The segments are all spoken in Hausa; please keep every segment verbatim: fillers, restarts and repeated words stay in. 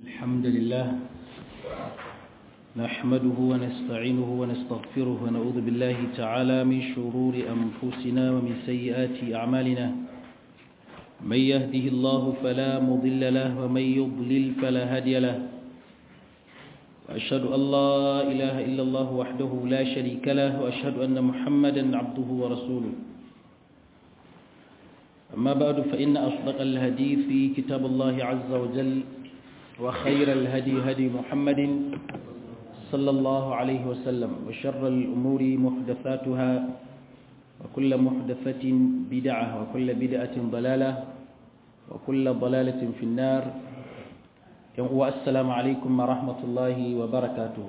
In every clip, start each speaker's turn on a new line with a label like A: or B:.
A: الحمد لله نحمده ونستعينه ونستغفره ونعوذ بالله تعالى من شرور أنفسنا ومن سيئات أعمالنا من يهده الله فلا مضل له ومن يضلل فلا هادي له وأشهد أن لا إله إلا الله وحده لا شريك له وأشهد أن محمدا عبده ورسوله أما بعد فإن أصدق الحديث كتاب الله عز وجل وخير الهدي هدي محمد صلى الله عليه وسلم وشر الأمور محدثاتها وكل محدثة بدعة وكل بدعة ضلالة وكل ضلالة في النار والسلام عليكم ورحمة الله وبركاته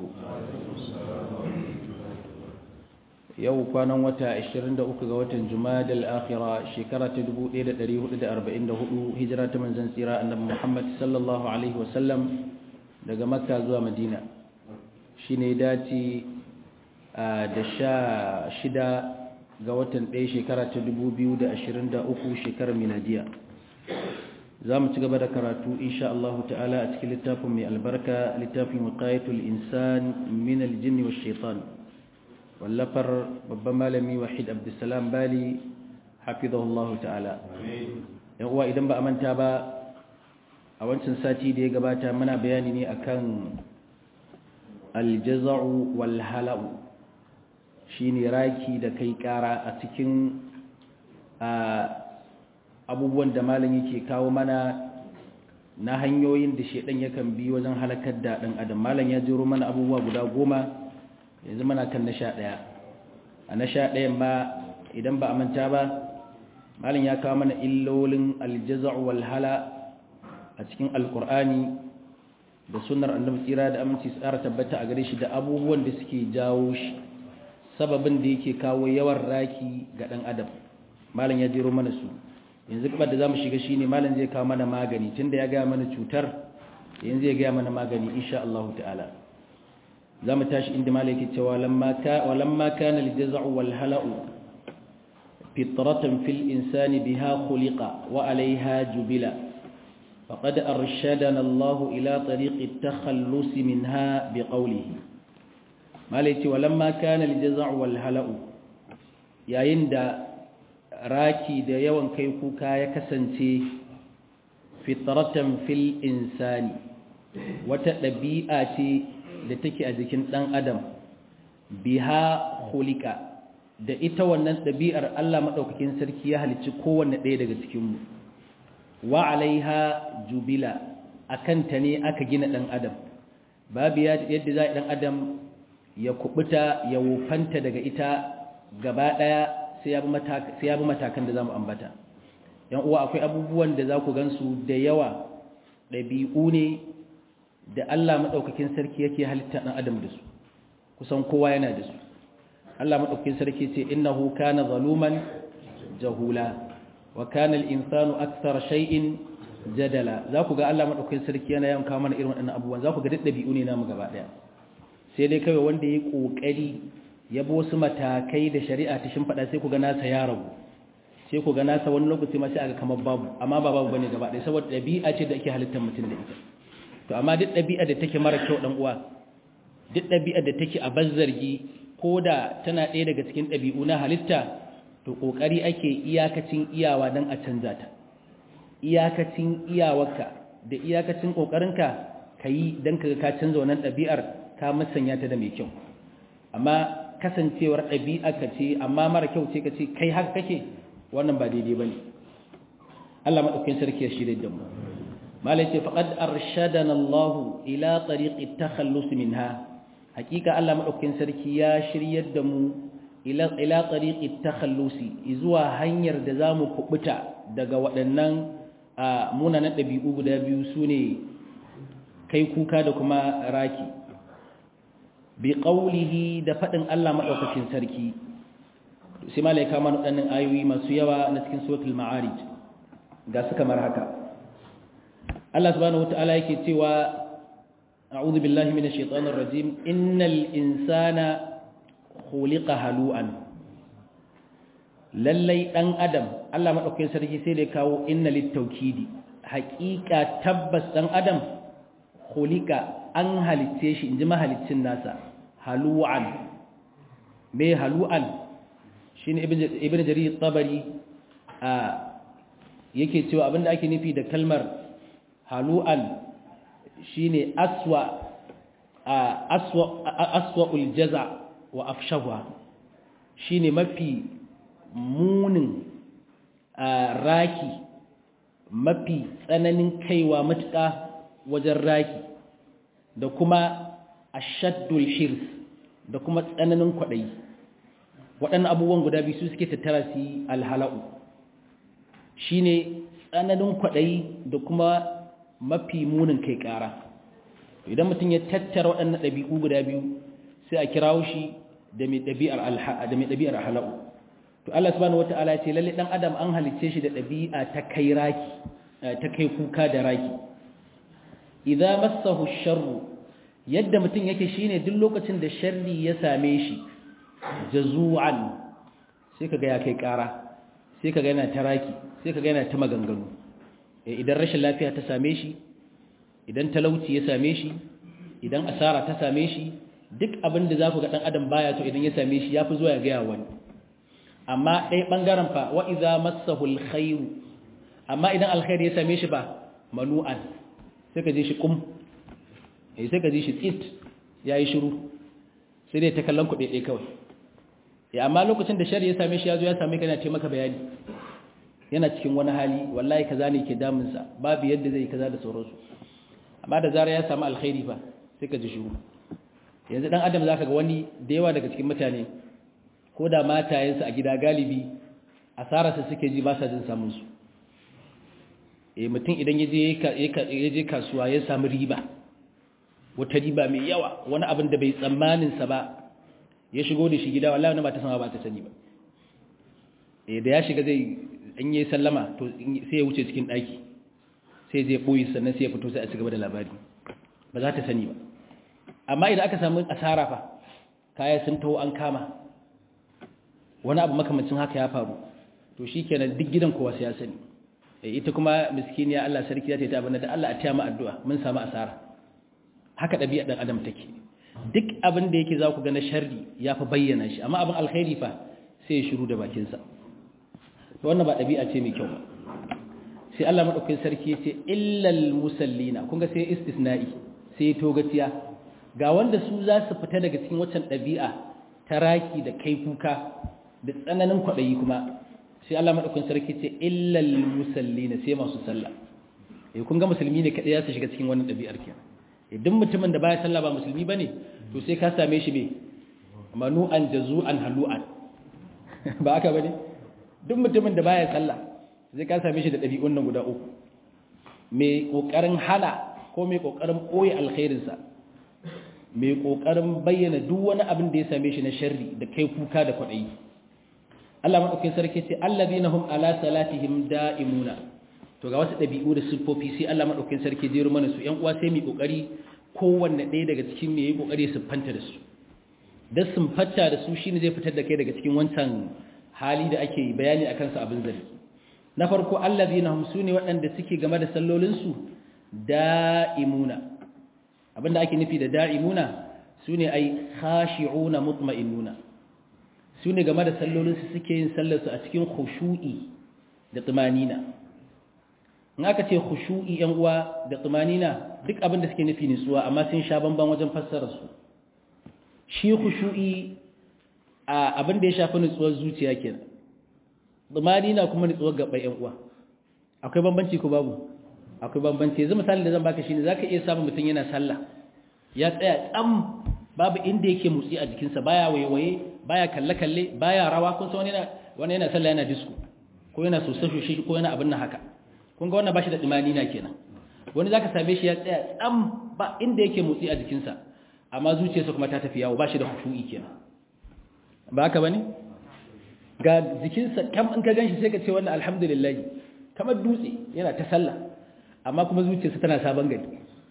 A: yau kwanan wata ashirin da uku ga watan Jumadal Akhira shekara ta dubu ɗaya da ɗari hudu da arba'in da hudu hijira ta manzon tsira annabi Muhammad sallallahu alaihi wasallam daga Makka zuwa Madina shine dace da sha shida ga watan ɗaya shekara ta dubu biyu da ashirin da uku shekarar miladiya za mu ci gaba da karatu insha Allah ta'ala a cikin littafin mai albarka littafin wiqayatul insan min al-jinn wash-shaytan wallafar babban malami wahid abdulsalam bali hafizahullahu ta'ala yan uwa idan ba a manta ba a wancan sati da ya gabata muna bayani ne akan aljaza'u wal hala'u shine raki da kai kara a cikin abubuwan da malam yake kawo mana na hanyoyin da shedan yakan bi wajen halakar da dan adam malam ya jiro mana abubuwa guda goma yanzu muna kan na sha ɗaya a na sha ɗayan ba idan ba a manta ba malin ya kawo mana illolin aljaza'u wal hala a cikin alkur'ani da sunnar annabi tsira da aminci tsara tabbata a gare shi da abubuwan da suke jawo shi sababin da yake kawo yawan raki ga ɗan adam malin ya jero mana su yanzu kuma da zamu shiga shine malin zai kawo mana magani tunda ya gaya mana cutar yanzu ya gaya mana magani insha Allah ta'ala za mu tashi inda malaki cewa walamma kana aljaza'u wal hala'u fitratan fil insani biha khuliqa wa 'alayha jubila faqad arshadana Allah ila tariqi at-takhallus minha biqawlihi malaki walamma kana aljaza'u wal hala'u yayin da raki da yawan kai kuka ya kasance fitratan fil insani wata dabi'a ce da take a jikin ɗan adam biha khulika da ita wannan ɗabi'ar Allah maɗaukakin sarki ya halicci kowanne ɗaya daga cikinmu wa alaiha jubila akan ta ne aka gina ɗan adam babu yadda za ɗan adam ya kubuta ya wufanta daga ita gaba ɗaya sai ya bi matakan da za mu ambata yan uwa akwai abubuwan da za ku gansu da yawa ɗabi'u ne da Allah maɗaukakin sarki yake halitta ɗan adam da su kusan kowa yana da su Allah maɗaukakin sarki ce innahu kana zaluman jahula wa kana al-insanu akthara shay'in jadala za ku ga Allah maɗaukakin sarki yana yawan kawo mana irin waɗannan abubuwan za ku ga duk ɗabi'u ne namu gaba ɗaya sai dai kawai wanda ya ƙoƙari ya bi wasu matakai da shari'a ta shimfiɗa sai ku ga nasa ya rabu sai ku ga nasa wani lokaci ma sai aga kamar babu amma ba babu bane gaba ɗaya saboda ɗabi'a ce da ake halittar mutum da ita to amma duk ɗabi'a da take mara kyau ɗan uwa duk ɗabi'a da take a bazzargi ko da tana ɗaya daga cikin ɗabi'u na halitta to ƙoƙari ake iyakacin iyawa don a canza ta iyakacin iyawarka da iyakacin ƙoƙarinka ka yi don ka ka canza wannan ɗabi'ar ka musanya ta da mai kyau amma kasancewar ɗabi'a ka ce amma mara kyau ce ka ce kai haka kake wannan ba daidai ba ne Allah maɗaukin sarki ya shirya da mu malai ce faƙad arshadana Allah ila tariqi takhallus minha hakika Allah madaukakin sarki ya shiryar da mu ila ila tariqi takhallus zuwa hanyar da zamu kubuta daga waɗannan munanan dabi'u guda biyu sune kai kuka da kuma raki bi qawlihi da fadin Allah madaukakin sarki sai malai kama waɗannan ayoyi masu yawa na cikin suratul ma'arij ga su kamar haka Allah subhanahu wata'ala yake cewa a'udhu billahi minash shaitanir rajim innal insana khuliqa halu'an lallai dan adam Allah madaukakin sarki sai da kawo inna lit tawkidi haqiqa tabbas dan adam khuliqa an halitce shi inji mahalicin nasa halu'an me halu'an shine ibn ibn jarir tabari a yake cewa abinda ake nufi da kalmar halu'an shine aswa aswa aswa'ul jaza wa afshahwa shine mafi munin raki mafi tsananin kaiwa matuƙa wajen raki da kuma ashaddul hirs da kuma tsananin kwaɗayi waɗannan abubuwan guda biyu su suke tattara su yi alhala'u shine tsananin kwaɗayi da kuma mafi munin kai ƙara idan mutum ya tattara waɗannan ɗabi'u guda biyu sai a kirawo shi da mai ɗabi'ar hala'u to Allah subhanahu wata'ala ya ce lalle dan adam an halicce shi da ɗabi'a ta kai raki ta kai kuka da raki idza massahu sharru yadda mutum yake shine duk lokacin da sharri ya same shi jazu'an sai kaga ya kai ƙara sai kaga yana ta raki sai kaga yana ta maganganu idan rashin lafiya ta same shi idan talauci ya same shi idan asara ta same shi duk abin da za ku ga ɗan adam baya to idan ya same shi ya fi zuwa ya gaya wani amma ɗaya ɓangaren fa wa iza massahu alkhairu amma idan alkhairi ya same shi ba manu'an sai ka ji shi kum eh sai ka ji shi tsit yayi shiru sai dai ta kallon ku ɗaya kawai ya amma lokacin da shari ya same shi ya zo ya same ka yana taimaka bayani yana cikin wani hali wallahi kaza ne ke damun sa babu yadda zai kaza da sauransu amma da zarar ya samu alkhairi fa sai ka ji shiru yanzu dan adam zaka ga wani da yawa daga cikin mutane ko da matayensu a gida galibi asararsa suke ji ba sa jin samun su eh mutum idan yaje yaje kasuwa ya samu riba wata riba mai yawa wani abin da bai tsammanin sa ba ya shigo da shi gida wallahi wani ba ta sama ba ta sani ba eh da ya shiga zai in yi sallama to sai ya wuce cikin daki sai zai boye sannan sai ya fito sai a cigaba da labari ba za ta sani ba amma idan aka samu asara fa kaya sun taho an kama wani abu makamancin haka ya faru to shikenan duk gidan kowa sai ya sani ita kuma miskiniya Allah sarki ya ta abin da Allah a taya mu addu'a mun samu asara haka dabi'a dan adam take duk abin da yake za ku ga na sharri ya fa bayyana shi amma abin alkhairi fa sai ya shiru da bakin sa to wannan ba dabi'a ce mai kyau ba sai Allah madaukakin sarki ya ce illal musallina kun ga sai istisna'i sai togaciya ga wanda su za su fita daga cikin waccan dabi'a ta raki da kai kuka da tsananin kwaɗayi kuma sai Allah maɗaukin sarki ce illal musallina sai masu sallah eh kun ga musulmi ne kaɗai ya su shiga cikin wannan ɗabi'ar kenan idan mutumin da baya sallah ba musulmi bane to sai ka same shi me manu'an jazu'an halu'an ba haka bane duk mutumin da baya sallah sai ka same shi da ɗabi'un nan guda uku mai kokarin hana ko mai kokarin boye alkhairin sa mai kokarin bayyana duk wani abin da ya same shi na sharri da kai kuka da kwaɗayi Allah maɗaukin sarki ce allazina hum ala salatihim da'imuna to ga wasu ɗabi'u da siffofi sai Allah maɗaukin sarki jero mana su ƴan uwa sai mu kokari kowanne ɗaya daga cikin mu yayi kokari su fanta da su dan sun fatta da su shine zai fitar da kai daga cikin wancan hali da ake bayani akan sa abin zargi na farko allazina hum sune waɗanda suke game da sallolin su da'imuna abinda ake nufi da da'imuna sune ai khashi'una mutma'innuna su ne game da sallolinsu suke yin sallarsu a cikin khushu'i da tumanina in aka ce khushu'i yan uwa da tumanina duk abin da suke nufi nutsuwa amma sun sha bamban wajen fassara su shi khushu'i a abin da ya shafi nutsuwar zuciya kenan tumanina kuma nutsuwar gaban yan uwa akwai bambanci ko babu akwai bambanci yanzu misali da zan baka shine zaka iya samun mutum yana sallah ya tsaya tsam babu inda yake motsi a jikinsa baya waiwaye baya kalle-kalle baya rawa kun san wani yana wani yana sallah yana disco ko yana sosai shi ko yana abin nan haka kun ga wannan bashi da imani na kenan wani zaka same shi ya tsaya tsam ba inda yake motsi a jikinsa amma zuciyarsa kuma ta tafi yawo bashi da khushu'i kenan ba haka bane ga jikinsa kam in ka ganshi sai ka ce wannan alhamdulillah kamar dutse yana ta sallah amma kuma zuciyarsa tana sabon gari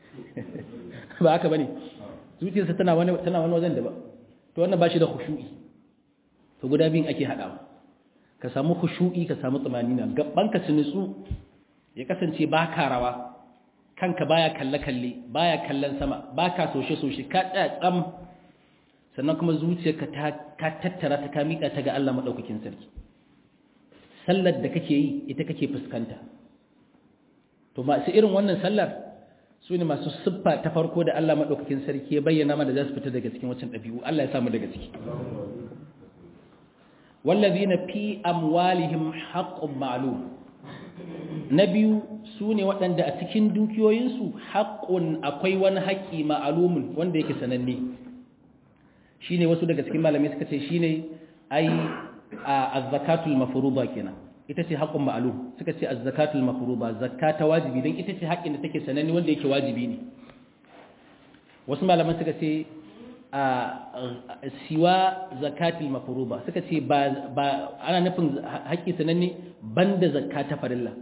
A: ba haka bane zuciyarsa tana wani tana wani wajen da ba to wannan bashi da khushu'i to guda biyun ake hadawa ka samu khushu'i ka samu tsamanina gabban ka su nutsu ya kasance ba ka rawa kanka baya kalle-kalle baya kallon sama baka soshe-soshe ka tsaya tsam sannan kuma zuciyarka ta ka tattara ta ka mika ta ga Allah madaukakin sarki sallar da kake yi ita kake fuskanta to masu irin wannan sallar su ne masu siffa ta farko da Allah madaukakin sarki ya bayyana mana da za su fita daga cikin wancan dabi'u Allah ya samu daga ciki wallazina fi amwalihim haqqun ma'lum na biyu su ne waɗanda a cikin dukiyoyinsu haƙƙun akwai wani haƙƙi ma'alumin wanda yake sananne shi ne wasu daga cikin malamai suka ce shi ne ai a zakatul mafuruba kenan ita ce haƙƙun ma'alum suka ce a zakatul mafuruba zakka ta wajibi don ita ce haƙƙin da take sananne wanda yake wajibi ne wasu malaman suka ce a siwa zakatul mafuruba suka ce ba ana nufin haƙƙi sananne banda zakka ta farilla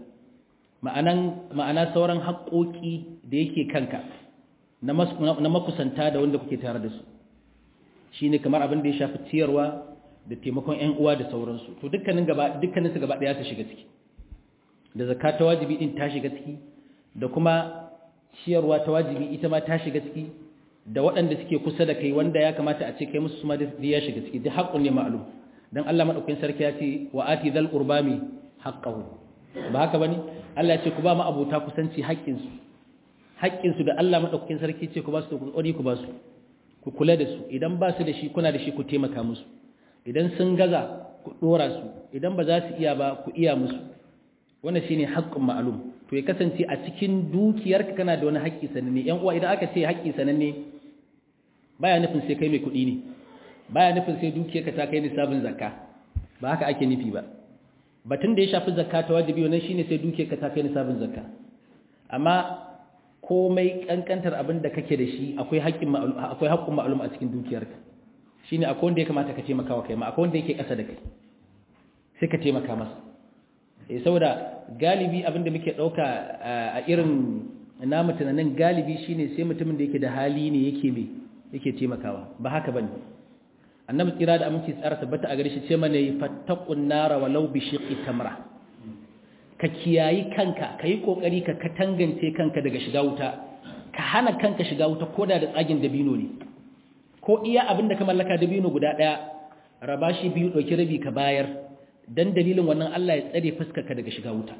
A: ma'ana sauran haƙoƙi da yake kanka na makusanta da wanda kuke tare da su shi ne kamar abin da ya shafi ciyarwa da taimakon 'yan uwa da sauransu to dukkanin su gaba ɗaya ta shiga ciki da zakka ta wajibi ɗin ta shiga ciki da kuma ciyarwa ta wajibi ita ma ta shiga ciki da waɗanda suke kusa da kai wanda ya kamata a ce kai musu suma da ya shiga ciki duk haƙƙun ne ma'alum dan Allah madaukakin sarki ya ce wa ati dhal qurbami haqqahu ba haka bane Allah ya ce ku ba mu abota kusanci haƙƙin su haƙƙin su da Allah madaukakin sarki ce ku ba su ku tsori ku ba su ku kula da su idan ba su da shi kuna da shi ku taimaka musu idan sun gaza ku dora su idan ba za su iya ba ku iya musu wannan shine haqqun ma'lum to ya kasance a cikin dukiyarka kana da wani haƙƙi sananne yan uwa idan aka ce haƙƙi sananne baya nufin sai kai mai kuɗi ne baya nufin sai dukiyarka ta kai nisabin zakka ba haka ake nufi ba batun da ya shafi zakka ta wajibi wannan shine sai dukiyarka ta kai nisabin zakka amma komai kankantar abin da kake da shi akwai haƙƙin ma'lum akwai haƙƙun ma'lum a cikin dukiyarka shine akwai wanda ya kamata ka taimaka wa kai ma akwai wanda yake ƙasa da kai sai ka taimaka masa eh saboda galibi abin da muke dauka a irin namu tunanin galibi shine sai mutumin da yake da hali ne yake me yake taimakawa ba haka bane annabi tsira da aminci tsara tabbata a gare shi ce mana fattaqun nara walau bi shiqqi tamra ka kiyayi kanka kai kokari ka katangance kanka daga shiga wuta ka hana kanka shiga wuta koda da tsagin dabino ne ko iya abin da ka mallaka dabino guda daya raba shi biyu dauki rabi ka bayar dan dalilin wannan Allah ya tsare fuskarka daga shiga wuta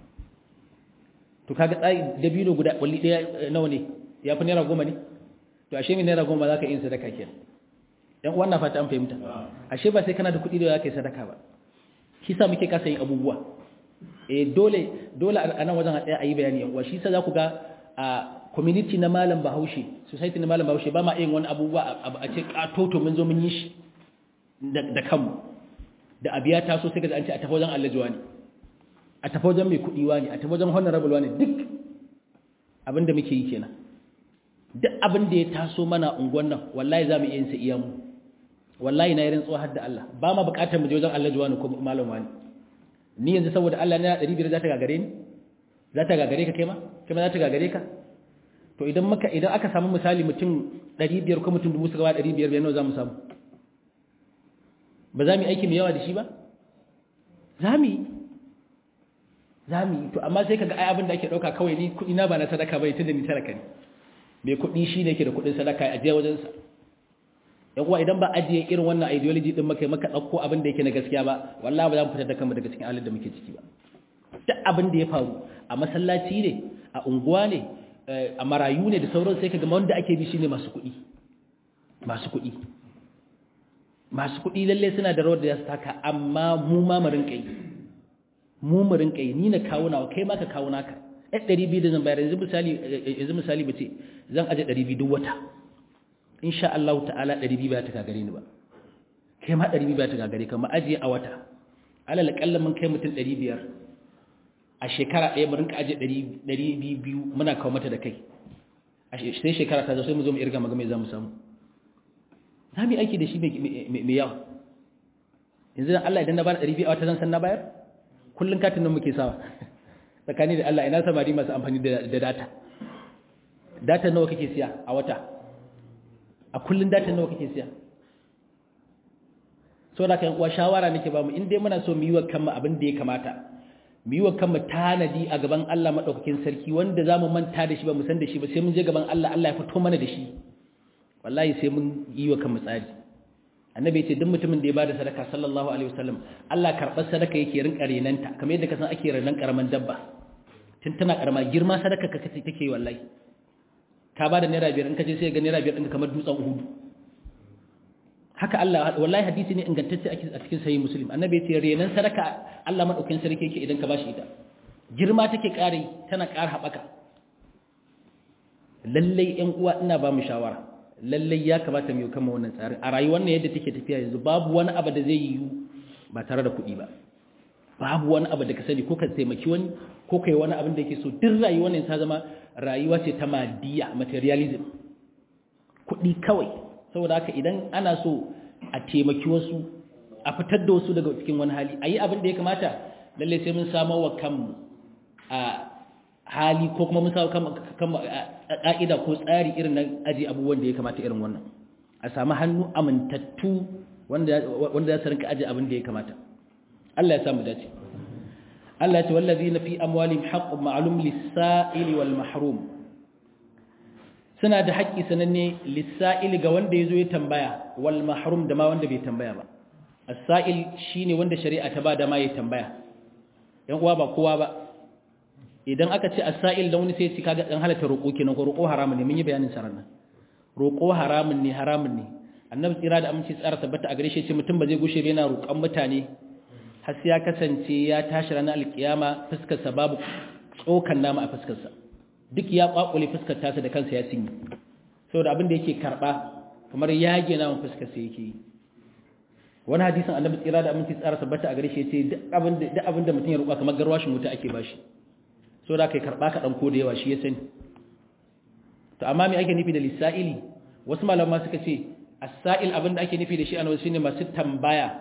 A: to kaga tsai dabino guda walli daya nawa ne yafi naira goma ne to ashe me naira goma zaka yin sadaka kenan dan wannan fata an fahimta ashe ba sai kana da kuɗi da zaka yi sadaka ba kisa muke kasa yin abubuwa eh dole dole a nan wajen a tsaya ayi bayani yan uwa shi sa zaku ga a community na malam Bahaushe society na malam Bahaushe ba ma yin wani abubuwa a ce katoto mun zo mun yi shi da kanmu da abiya ta so sai ga an ce a tafi wajen Allah juwani a tafi wajen mai kuɗi wani a tafi wajen honorable wani duk abin da muke yi kenan duk abin da ya taso mana unguwan nan wallahi za mu iya yin sa iya mu wallahi na yi rantsuwa har da Allah ba ma buƙatar mu je wajen Allah juwani ko malam wani ni yanzu saboda Allah na ɗari biyar za ta gagare ni za ta gagare ka kai ma kai ma za ta gagare ka to idan maka idan aka samu misali mutum ɗari biyar ko mutum dubu suka ba ɗari biyar nawa za mu samu ba za mu yi aiki mai yawa da shi ba za mu yi za mu yi to amma sai kaga ai abin da ake ɗauka kawai ni kuɗi na ba na sadaka ba tunda ni talaka ne mai kuɗi shi ne ke da kuɗin sadaka a ajiye wajensa yan uwa idan ba ajiye irin wannan ideology din maka maka ɗauko abin da yake na gaskiya ba wallahi ba za mu fitar da kanmu daga cikin halin da muke ciki ba duk abin da ya faru a masallaci ne a unguwa ne a marayu ne da sauran sai kaga wanda ake bi shine masu kuɗi masu kuɗi masu kuɗi lalle suna da rawar da za su taka amma mu ma mu rinƙa yi mu mu rinƙa yi ni na kawo nawa kai ma ka kawo naka ɗan ɗari biyu da zan bayar yanzu misali yanzu misali ba ce zan aje ɗari biyu duk wata insha Allah ta'ala ɗari biyu ba ta gagare ni ba kai ma ɗari biyu ba ta gagare ka ma ajiye a wata alal kallon mun kai mutum ɗari biyar a shekara ɗaya mu rinƙa aje ɗari biyu muna kawo mata da kai sai shekara ta zo sai mu zo mu irga maga mai za mu samu za mu yi aiki da shi mai yawa yanzu dan Allah idan na bada ɗari biyu a wata zan san na bayar kullum katin nan muke sawa tsakani da Allah ina samari masu amfani da data data nawa kake siya a wata a kullum data nawa kake siya so da kan uwa shawara nake ba mu in dai muna so mu yi wa kanmu abin da ya kamata mu yi wa kanmu tanadi a gaban Allah madaukakin sarki wanda zamu manta da shi ba mu san da shi ba sai mun je gaban Allah Allah ya fito mana da shi wallahi sai mun yi wa kanmu tsari annabi ya ce duk mutumin da ya bada sadaka sallallahu alaihi wasallam Allah karɓar sadaka yake rinka renanta kamar yadda ka san ake renan karaman dabba tun tana karama girma sadaka ka take take wallahi ka bada naira biyar in ka je sai ga naira biyar ɗinka kamar dutsen uhudu haka Allah wallahi hadisi ne ingantacce a cikin sahih muslim annabi ya ce renan sadaka Allah madaukakin sarki yake idan ka bashi ita girma take kare tana ƙara haɓaka lallai ƴan uwa ina ba mu shawara lallai ya kamata mu yi kama wannan tsarin a rayuwar ne yadda take tafiya yanzu babu wani abu da zai yi ba tare da kuɗi ba babu wani abu da ka sani ko ka taimaki wani ko kai wani abin da yake so duk rayuwar ne ta zama rayuwa ce ta madiya materialism kuɗi kawai saboda haka idan ana so a taimaki wasu a fitar da wasu daga cikin wani hali a yi abin da ya kamata lallai sai mun samar wa kanmu a hali ko kuma mun samu kanmu ƙa'ida ko tsari irin na aji abubuwan da ya kamata irin wannan a samu hannu amintattu wanda za su rinka aji abin da ya kamata Allah ya samu dace Allah ya ce wallazina fi amwalihim haqqun ma'lum lis-sa'ili wal mahrum suna da haƙƙi sananne lis-sa'ili ga wanda yazo ya tambaya wal mahrum da ma wanda bai tambaya ba as-sa'il shine wanda shari'a ta ba da ma ya tambaya yan uwa ba kowa ba idan aka ce as-sa'il da wani sai ci kaga dan halatta roƙo kenan ko roƙo haramun ne mun yi bayanin sa ranan roƙo haramun ne haramun ne annabi tsira da aminci tsara tabbata a gare shi ce mutum ba zai gushe ba yana roƙon mutane har sai ya kasance ya tashi ranar alkiyama fuskar sa babu tsokan nama a fuskar sa duk ya kwakule fuskar tasa da kansa ya cinye saboda abin da yake karba kamar yage naman fuskar sa yake yi wani hadisin annabi tsira da aminci tsara tabbata a gare shi ce duk abin da duk abin da mutum ya roƙa kamar garwashin wuta ake bashi so da kai karba ka dan ko da yawa shi ya sani to amma me ake nufi da lisa'ili wasu malama suka ce as-sa'il abinda ake nufi da shi annabi shine masu tambaya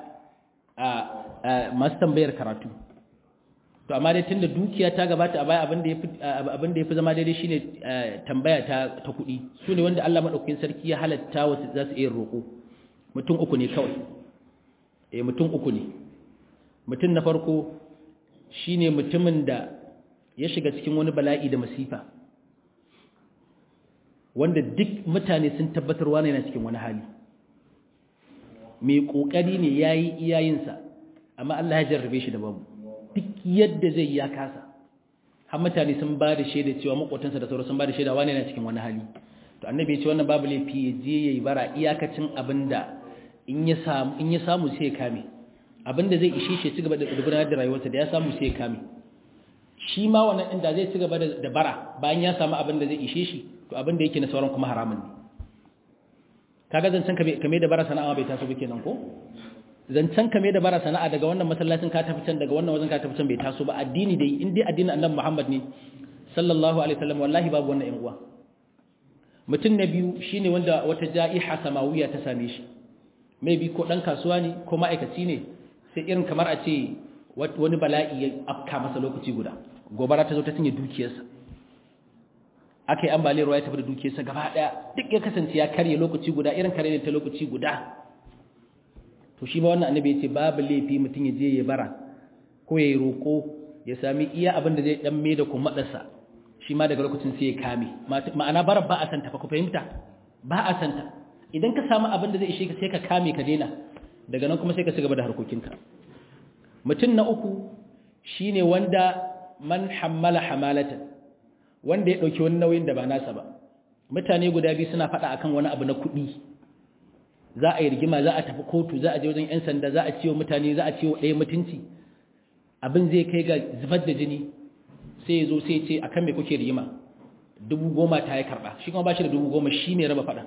A: a masu tambayar karatu to amma dai tunda dukiya ta gabata a baya abinda yafi abinda yafi zama daidai shine tambaya ta ta kudi sune wanda Allah madaukakin sarki ya halatta wasu za su iya roko mutum uku ne kawai eh mutum uku ne mutum na farko shine mutumin da ya shiga cikin wani bala'i da masifa wanda duk mutane sun tabbatar wani yana cikin wani hali mai kokari ne yayi iyayensa amma Allah ya jarrabe shi da babu duk yadda zai ya kasa har mutane sun ba da shaida cewa makotansa da sauran sun ba da shaida wani yana cikin wani hali to annabi ya ce wannan babu laifi ya je yayi bara iyakacin abinda in ya samu in ya samu sai ya kame abinda zai ishe shi ci gaba da gudanar da rayuwarsa da ya samu sai ya kame shi ma wannan inda zai ci gaba da bara bayan ya samu abin da zai ishe shi to abin da yake na sauran kuma haramun ne kaga zancen kame da bara sana'a bai taso ba kenan ko zancen kame da bara sana'a daga wannan masallacin ka tafi can daga wannan wajen ka tafi can bai taso ba addini dai in dai addinin annabi Muhammad ne sallallahu alaihi wasallam wallahi babu wannan yan uwa mutum na biyu shine wanda wata ja'iha samawiya ta same shi maybe ko dan kasuwa ne ko ma'aikaci ne sai irin kamar a ce wani bala'i ya afka masa lokaci guda gobara ta zo ta cinye dukiyarsa aka yi ambaliyar ruwa ya tafi da dukiyarsa gaba daya duk ya kasance ya karye lokaci guda irin kare ne ta lokaci guda to shi ba wannan annabi ya ce babu laifi mutum ya je ya bara ko ya yi roƙo ya sami iya abin da zai dan mai da kuma madarsa shi ma daga lokacin sai ya kame ma'ana bara ba a santa fa ku fahimta ba a santa idan ka samu abin da zai ishe ka sai ka kame ka daina daga nan kuma sai ka ci gaba da harkokinka mutum na uku shine wanda man hammala hamalatan wanda ya dauki wani nauyin da ba nasa ba mutane guda biyu suna faɗa akan wani abu na kuɗi za a yi rigima za a tafi kotu za a je wajen yan sanda za a ciwo mutane za a ciwo ɗaya mutunci abin zai kai ga zubar da jini sai ya zo sai ya ce akan me kuke rigima dubu goma ta ya karɓa shi kuma ba shi da dubu goma shi ne raba faɗa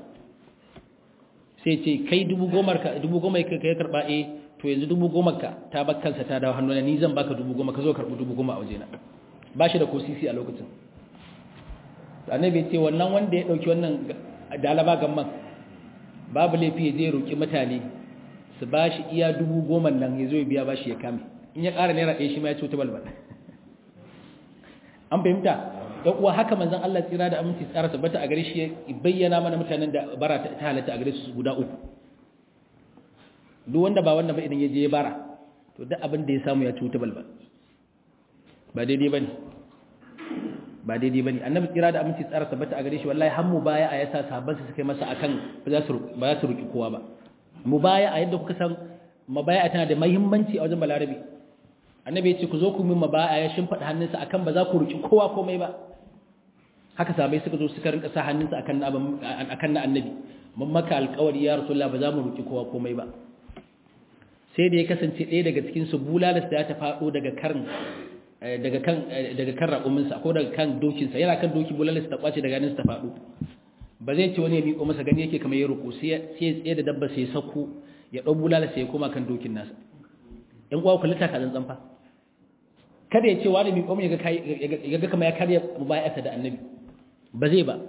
A: sai ce kai dubu goma ka dubu goma ka ya karɓa eh to yanzu dubu goma ka ta bar kansa ta dawo hannuna ni zan baka dubu goma ka zo karɓi dubu goma a wajena ba shi da ko sisi a lokacin annabi ce wannan wanda ya dauki wannan dalaba gamman babu laifi ya je ya roki mutane su bashi iya dubu goma nan ya zo ya biya bashi ya kame in ya ƙara naira ɗaya shi ma ya cuta balbal an fahimta dan uwa haka manzon Allah tsira da aminci tsara tabbata a gare shi ya bayyana mana mutanen da bara ta halatta a gare su guda uku duk wanda ba wannan ba idan ya je ya bara to duk abin da ya samu ya cuta balbal ba daidai bane ba daidai bane annabi kira da aminci tsara tabbata a gare shi wallahi har mubaya'a yasa sahabban su suka masa akan ba za su ba za su ruki kowa ba mubaya'a yadda kuka san mubaya'a tana da muhimmanci a wajen balarabi annabi ya ce ku zo ku min mubaya'a ya shimfida hannunsa akan ba za ku ruki kowa komai ba haka sahabbai suka zo suka rinka sa hannunsa akan akan na annabi mun maka alƙawari ya rasulullah ba za mu ruki kowa komai ba sai da ya kasance ɗaya daga cikin su bulalas da ta faɗo daga karin daga kan daga kan raƙuminsa ko daga kan dokinsa yana kan doki bulalas ta kwace daga hannunsa ta faɗo ba zai ce wani ya miƙo masa gani yake kamar ya ruku sai ya tsaye da dabba sai ya sako ya ɗau bulalas sai ya koma kan dokin nasa ɗan uwa kullata ka zan fa kada ya ce wani miƙo mu ya ga kamar ya karya mubayata da annabi ba zai ba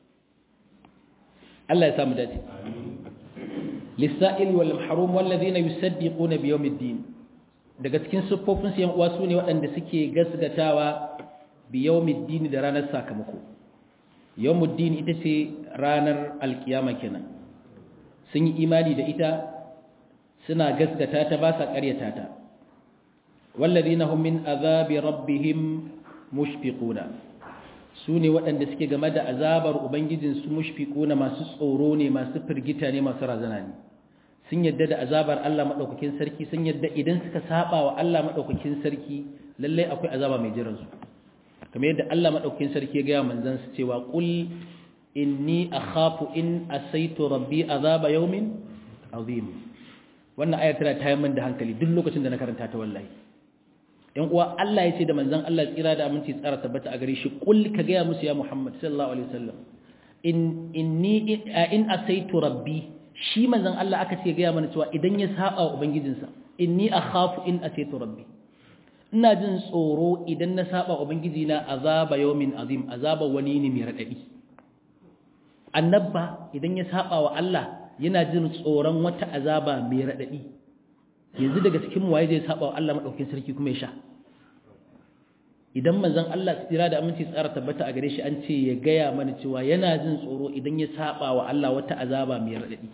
A: Allah ya samu dace lis-sa'il wal mahrum wal ladina yusaddiquna bi yawmiddin daga cikin siffofin su yan uwa su ne waɗanda suke gasgatawa bi yawmiddin da ranar sakamako yawmuddin ita ce ranar alkiyama kenan sun yi imani da ita suna gasgata ta ba sa ƙaryata ta wal ladina hum min azabi rabbihim mushfiquna su ne waɗanda suke game da azabar ubangijinsu mushfiquna masu tsoro ne masu firgita ne masu razana ne sun yadda da azabar Allah madaukakin sarki sun yadda idan suka saba wa Allah madaukakin sarki lalle akwai azaba mai jiran su kamar yadda Allah madaukakin sarki ya ga manzon su cewa qul inni akhafu in asaitu rabbi azaba yawmin azim wannan ayar tana tayar min da hankali duk lokacin da na karanta ta wallahi yan uwa Allah ya ce da manzon Allah tsira da aminci tsara tabbata a gare shi kul ka ga musu ya Muhammad sallallahu alaihi wasallam in inni in asaitu rabbi shi manzon Allah aka ce ga mana cewa idan ya saba wa ubangijinsa inni akhafu in asaitu rabbi ina jin tsoro idan na saba wa ubangijina azaba yawmin azim azaba wani ne mai radadi annabba idan ya saba wa Allah yana jin tsoron wata azaba mai radadi yanzu daga cikin waye zai saba wa Allah madaukakin sarki kuma ya sha idan manzon Allah tsira da aminci tsara tabbata a gare shi an ce ya gaya mana cewa yana jin tsoro idan ya saba wa Allah wata azaba mai radadi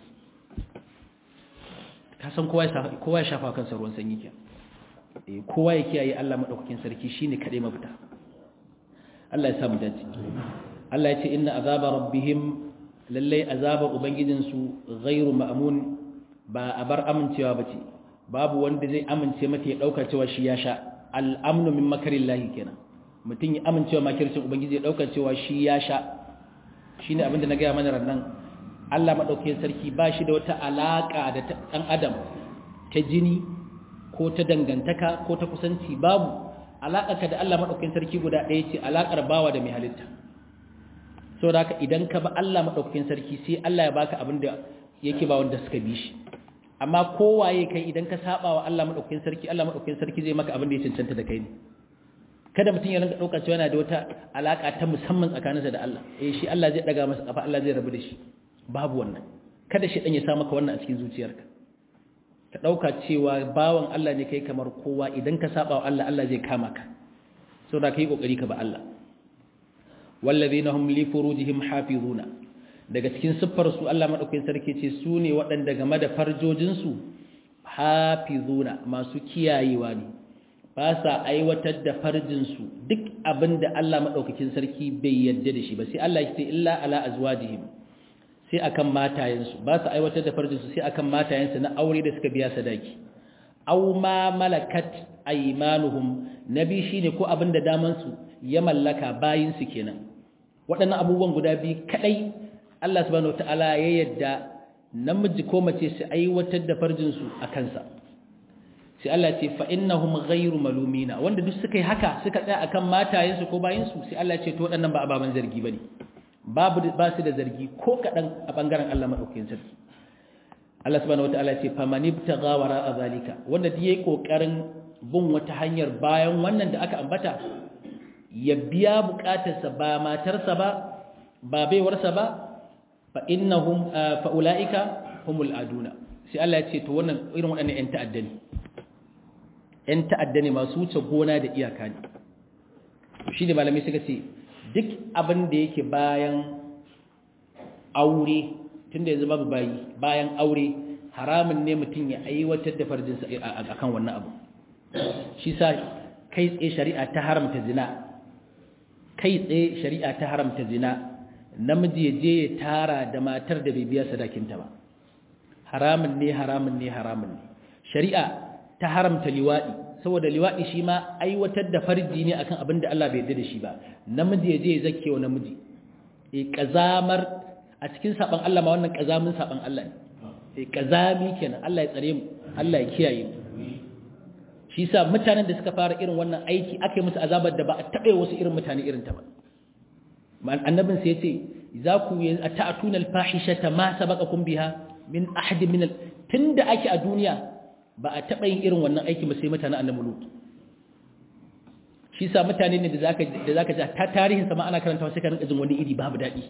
A: ka san kowa ya kowa ya shafa kansa ruwan sanyi ke eh kowa ya kiyaye Allah madaukakin sarki shine kade mafita Allah ya samu dace Allah ya ce inna azaba rabbihim lalle azaba ubangijinsu ghairu ma'mun ba a bar amincewa bace babu wanda zai amince mata ya dauka cewa shi ya sha al'amnu min makarillahi kenan mutum ya amincewa makircin ubangiji ya dauka cewa shi ya sha shine abinda na gaya mana rannan Allah madaukakin sarki ba shi da wata alaka da dan adam ta jini ko ta dangantaka ko ta kusanci babu alaka da Allah madaukakin sarki guda ɗaya ce alakar bawa da mai halitta saboda haka idan ka ba Allah madaukakin sarki sai Allah ya baka abinda yake ba wanda suka bi shi amma kowaye kai idan ka saba wa Allah madaukakin sarki Allah madaukakin sarki zai maka abin da ya cancanta da kai ne kada mutum ya rinka dauka cewa yana da wata alaka ta musamman tsakaninsa da Allah eh shi Allah zai daga masa kafa Allah zai rabu da shi babu wannan kada shi dan ya sa maka wannan a cikin zuciyarka ka dauka cewa bawan Allah ne kai kamar kowa idan ka saba wa Allah Allah zai kama ka saboda kai kokari ka ba Allah wallazina hum li furujihim hafizuna daga cikin siffar su Allah madaukakin sarki ce su ne waɗanda game da farjojin su hafizuna masu kiyayewa ne ba sa aiwatar da farjin su duk abinda Allah madaukakin sarki bai yarda da shi ba sai Allah ya ce illa ala azwajihim sai akan matayen su ba sa aiwatar da farjin su sai akan matayen su na aure da suka biya sadaki aw ma malakat aymanuhum nabi shine ko abinda daman su ya mallaka bayin su kenan waɗannan abubuwan guda biyu kadai Allah subhanahu wataala ya yadda namiji ko mace su aiwatar da farjin su a kansa sai Allah ce fa innahum ghayru malumina wanda duk suka yi haka suka tsaya akan matayen su ko bayin su sai Allah ce to waɗannan ba ababan zargi bane babu ba su da zargi ko kadan a bangaren Allah madaukakin sarki Allah subhanahu wataala ce fa man ibtagha wara zalika wanda duk yayi kokarin bin wata hanyar bayan wannan da aka ambata ya biya bukatarsa ba matarsa ba ba baiwarsa ba fa innahum fa ulaika humul aduna sai Allah ya ce to wannan irin waɗannan ƴan ta'adda ne ƴan ta'adda ne masu wuce gona da iyaka ne shi ne malamai suka ce duk abin da yake bayan aure tunda yanzu babu bayi bayan aure haramun ne mutum ya aiwatar da farjinsa akan wannan abu shi sa kai tsaye shari'a ta haramta zina kai tsaye shari'a ta haramta zina namiji ya je ya tara da matar da bai biya sadakinta ba haramun ne haramun ne haramun ne shari'a ta haramta liwaɗi saboda liwaɗi shi ma aiwatar da farji ne akan abin da Allah bai yarda da shi ba namiji ya je ya zakke wa namiji e kazamar a cikin saban Allah ma wannan kazamin saban Allah ne e kazami kenan Allah ya tsare mu Allah ya kiyaye mu shi yasa mutanen da suka fara irin wannan aiki aka yi musu azabar da ba a taɓa wasu irin mutane irin ta ba annabin sai ya ce za ku ta'atuna al-fahishata ma sabaqakum biha min ahadin min tunda ake a duniya ba a taɓa yin irin wannan aiki ba sai mutanen annabi Lut shi sa mutane ne da zaka da zaka ji ta tarihin sa ma ana karanta sai ka rinka jin wani iri babu dadi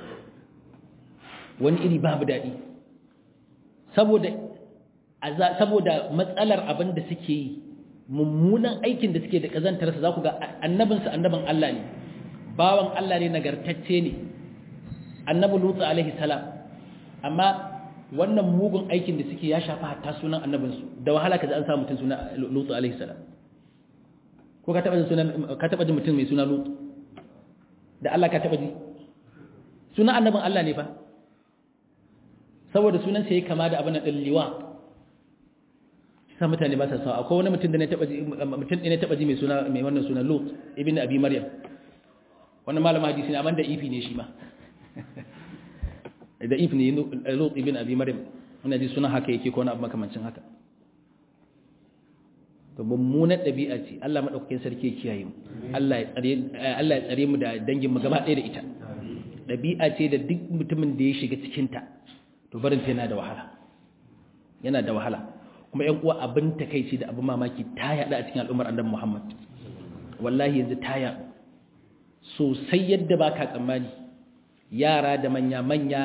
A: wani iri babu dadi saboda saboda matsalar abin da suke yi mummunan aikin da suke da kazantar sa zaku ga annabin sa annaban Allah ne bawan Allah ne nagartacce ne annabi Lut alaihi salam amma wannan mugun aikin da suke ya shafa hatta sunan annabinsu da wahala kaji an samu mutum suna Lut alaihi salam ko ka taba jin sunan ka taba jin mutum mai suna Lut da Allah ka taba ji sunan annabin Allah ne fa saboda sunan sa yake kama da abin din liwa sai mutane ba sa sa akwai wani mutum da ne taba ji mutum ne taba ji mai suna mai wannan sunan Lut ibn Abi Maryam wannan malamin hadisi ne amma da ifi ne shi ma da ibni Lut ibn Abi Maryam ina ji sunan haka yake ko na abu makamancin haka to mummunar dabi'a ce Allah madaukakin sarki ya kiyaye mu Allah ya tsare Allah ya tsare mu da dangin mu gaba ɗaya da ita dabi'a ce da duk mutumin da ya shiga cikin ta to barin ta yana da wahala yana da wahala kuma ƴan uwa abin takeici da abin mamaki ta yada a cikin al'ummar annabi Muhammad wallahi yanzu ta yada sosai yadda baka tsammani yara da manya-manya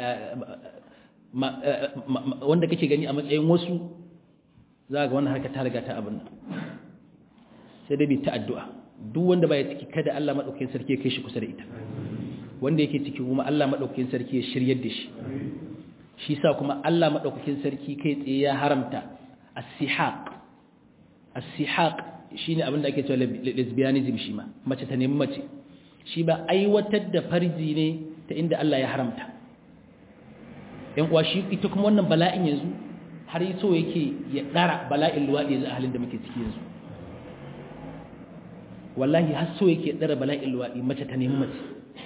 A: wanda kake gani a matsayin wasu za ga wannan harka ta riga ta abin nan sai dai bi ta addu'a duk wanda baya ciki kada Allah madaukakin sarki ya kai shi kusa da ita wanda yake ciki kuma Allah madaukakin sarki ya shiryar da shi shi sa kuma Allah madaukakin sarki kai tsaye ya haramta as-sihaq as-sihaq shine abin da ake cewa lesbianism shi ma mace ta nemi mace shi ba aiwatar da farji ne ta inda Allah ya haramta ‘yan uwa shi ita kuma wannan bala'in yanzu har yi so yake ya ɗara bala'in luwaɗi yanzu a halin da muke ciki yanzu wallahi har so yake ɗara bala'in luwaɗi mace ta nemi mace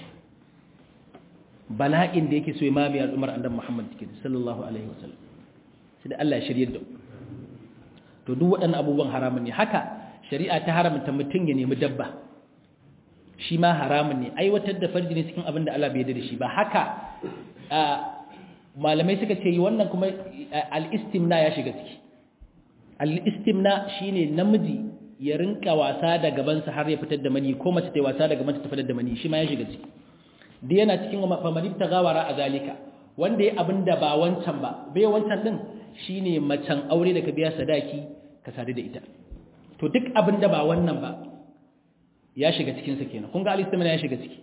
A: bala'in da yake so ya mamaye al'ummar annabi Muhammad sallallahu alaihi wasallam sai da Allah ya shirye da to duk waɗannan abubuwan haramun ne haka shari'a ta haramta mutum ya nemi dabba shi ma haramun ne aiwatar da farji ne cikin abin da Allah bai yarda da shi ba haka malamai suka ce wannan kuma al-istimna ya shiga ciki al-istimna shine namiji ya rinka wasa da gabansa har ya fitar da mani ko mace ta wasa da gabansa ta fitar da mani shi ma ya shiga ciki da yana cikin famanif ta gawara a zalika wanda ya abin da ba wancan ba bai wancan din shine macen aure da ka biya sadaki ka sadu da ita to duk abin da ba wannan ba ya shiga cikinsa kenan kun ga al-istimna ya shiga ciki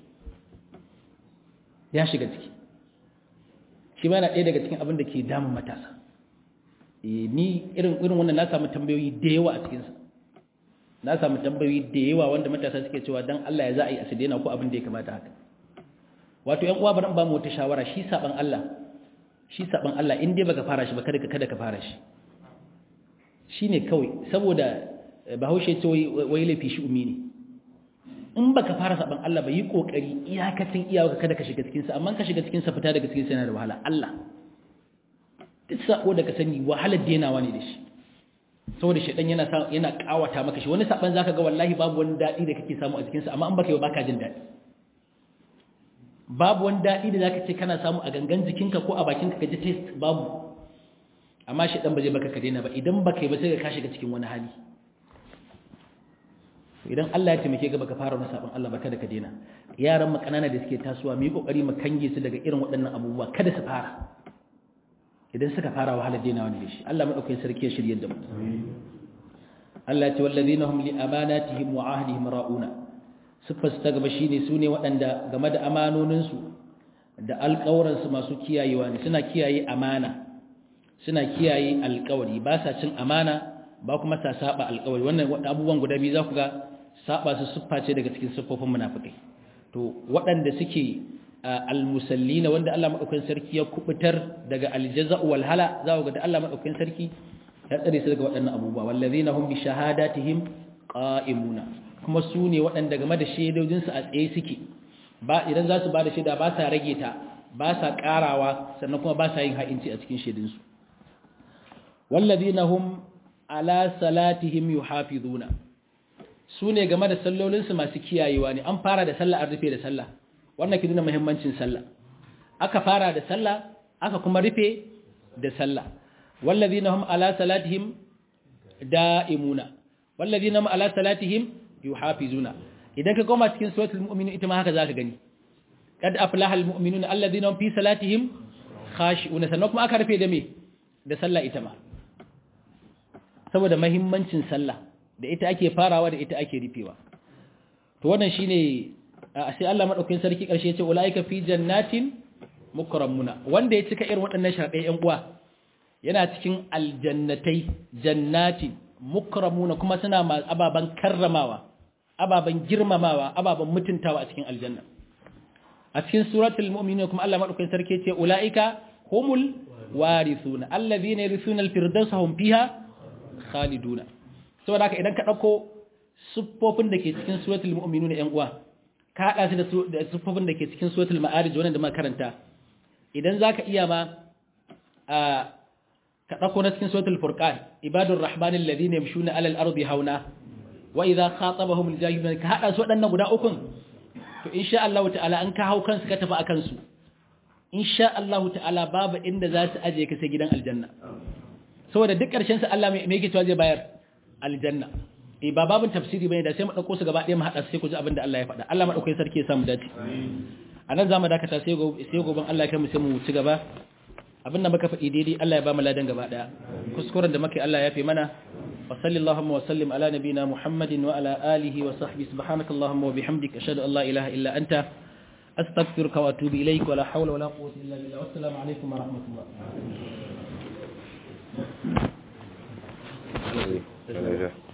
A: ya shiga ciki shi ma yana ɗaya daga cikin abin da ke damun matasa ni irin irin wannan na samu tambayoyi da yawa a cikinsa na samu tambayoyi da yawa wanda matasa suke cewa dan Allah ya za a yi a daina ko abin da ya kamata haka wato ƴan uwa bari in ba mu wata shawara shi saban Allah shi saban Allah in dai baka fara shi ba kada ka kada ka fara shi shine kawai saboda Bahaushe ce wai laifi shi umi ne in baka fara saban Allah ba yi kokari iyakacin iyawa kada ka shiga cikin sa amma ka shiga cikin sa fita daga cikin sa yana da wahala Allah duk sako da ka sani wahalar denawa ne da shi saboda shedan yana yana kawata maka shi wani saban zaka ga wallahi babu wani dadi da kake samu a cikin sa amma in baka yi baka jin dadi babu wani dadi da zaka ce kana samu a gangan jikinka ko a bakinka ka ji taste babu amma shedan ba zai baka ka dena ba idan baka yi ba sai ka shiga cikin wani hali idan Allah ya taimake ka baka fara wani sabon Allah ba kada ka dena yaran mu kanana da suke tasowa mu yi kokari mu kange su daga irin waɗannan abubuwa kada su fara idan suka fara wahalar denawa ne shi Allah madaukakin sarki ya shirye da mu Allah ya ce wallazina hum li amanatihim wa ahdihim ra'una sifas ta gaba shine sune waɗanda game da amanonin su da alƙawuran su masu kiyayewa ne suna kiyaye amana suna kiyaye alƙawari ba sa cin amana ba kuma sa saba alƙawari wannan abubuwan guda biyu za ku ga saba su siffa ce daga cikin siffofin munafikai to waɗanda suke almusallina wanda Allah madaukakin sarki ya kubutar daga aljaza'u wal hala za ku ga da Allah madaukakin sarki ya tsare su daga waɗannan abubuwa wallazina hum bi shahadatihim qa'imuna kuma su ne waɗanda game da shaidojin su a tsaye suke ba idan za su ba da shaida ba sa rage ta ba sa karawa sannan kuma ba sa yin ha'inci a cikin shaidun su wallazina hum ala salatihim yuhafizuna su ne game da sallolinsu masu kiyayewa ne an fara da sallah an rufe da sallah wannan ke nuna muhimmancin sallah aka fara da sallah aka kuma rufe da sallah wallazina hum ala salatihim da'imuna wallazina hum ala salatihim yuhafizuna idan ka koma cikin suratul mu'minun ita ma haka zaka gani kad aflaha almu'minuna allazina hum fi salatihim khashi'una sannan kuma aka rufe da me da sallah ita ma saboda muhimmancin sallah da ita ake farawa da ita ake rufewa to wannan shine sai Allah madaukakin sarki karshe ya ce ulaika fi jannatin mukramuna wanda ya cika irin waɗannan sharadai yan uwa yana cikin aljannatai jannatin mukramuna kuma suna ababan karramawa ababan girmamawa ababan mutuntawa a cikin aljanna a cikin suratul mu'minun kuma Allah madaukakin sarki ya ce ulaika humul warithuna alladhina yarithuna al-firdausa hum fiha khaliduna saboda haka idan ka dauko siffofin da ke cikin suratul mu'minun ƴan uwa ka hada su da siffofin da ke cikin suratul ma'arij wannan da muka karanta idan zaka iya ma a ka dauko na cikin suratul furqan ibadur rahmanil ladina yamshuna alal ardi hauna wa idha khatabahum aljahilun ka hada su wadannan guda ukun to insha Allah ta'ala an ka hau kansu ka tafi akan su insha Allah ta'ala babu inda za su aje ka sai gidan aljanna saboda duk ƙarshen sa Allah me yake cewa zai bayar aljanna eh ba babun tafsiri bane da sai mu dauko su gaba ɗaya mu hada sai ku ji abin da Allah ya faɗa Allah madaukakin sarki ya samu dace anan zamu dakata sai gobe sai goben Allah ya kai mu sai mu ci gaba abin da muka faɗi daidai Allah ya ba mu ladan gaba ɗaya kuskuren da muke Allah ya fi mana wa sallallahu wa sallim ala nabina Muhammadin wa ala alihi wa sahbihi subhanakallahumma wa bihamdika ashhadu an la ilaha illa anta astaghfiruka wa atubu ilaik wa la hawla wa la quwwata illa billah wassalamu alaikum wa rahmatullah
B: Gracias.